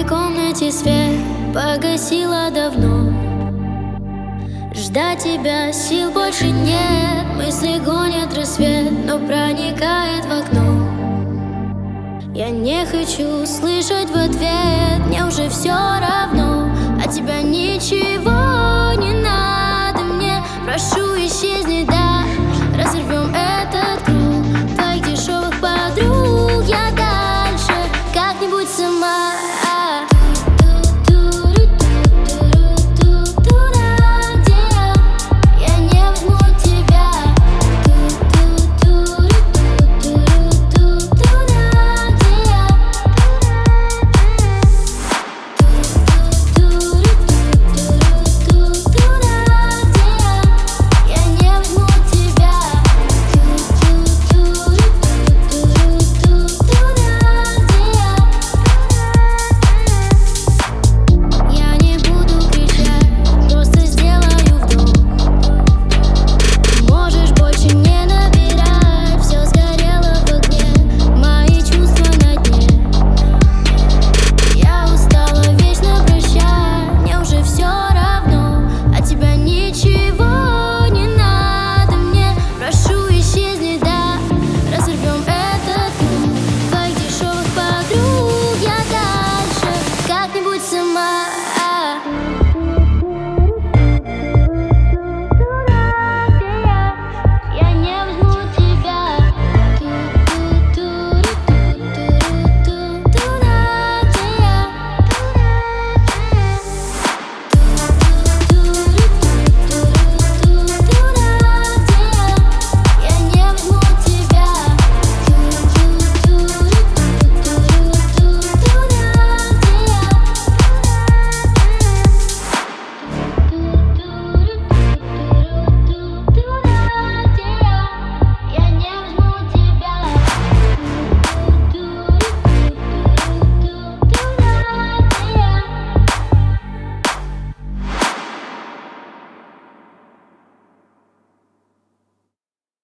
моей комнате свет погасила давно. Ждать тебя сил больше нет. Мысли гонят рассвет, но проникает в окно. Я не хочу слышать в ответ: мне уже все равно, от тебя ничего не надо мне. Прошу, исчезни, да, разорвем